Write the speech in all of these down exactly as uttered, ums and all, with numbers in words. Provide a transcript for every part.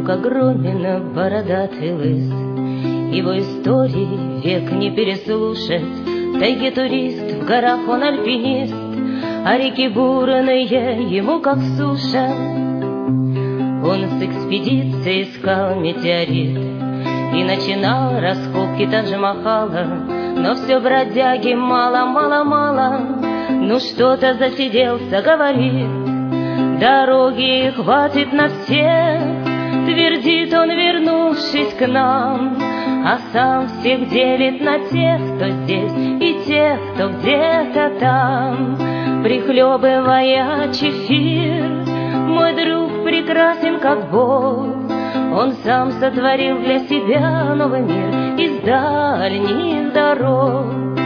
друг огромен, бородатый лыс. Его истории век не переслушать. В тайге турист, в горах он альпинист, а реки бурные ему как суша. Он с экспедицией искал метеорит и начинал раскопки Тадж-Махала. Но все бродяги мало, мало, мало. Ну что-то засиделся, говорит, дороги хватит на всех. Твердит он, вернувшись к нам, а сам всех делит на тех, кто здесь, и тех, кто где-то там. Прихлебывая чефир, мой друг прекрасен, как Бог. Он сам сотворил для себя новый мир из дальних дорог.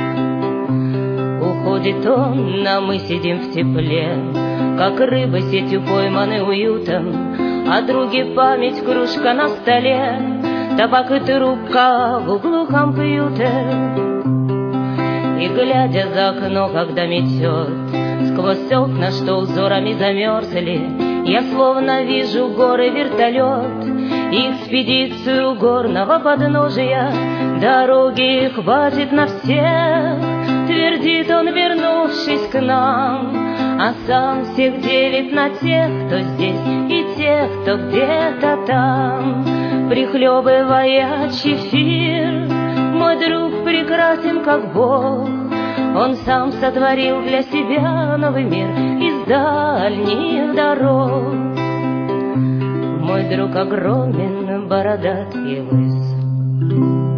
Уходит он, а мы сидим в тепле, как рыбы сетью пойманы уютом, а други память, кружка на столе, табак и трубка в углу компьютер. И глядя за окно, когда метет, сквозь окна, что узорами замерзли, я словно вижу горы, вертолет и экспедицию горного подножия. Дороги хватит на всех, твердит он, вернувшись к нам, а сам всех делит на тех, кто здесь, и тех, кто где-то там. Прихлебывая чефир, мой друг прекрасен, как Бог. Он сам сотворил для себя новый мир из дальних дорог. Мой друг огромен, бородатый лыс.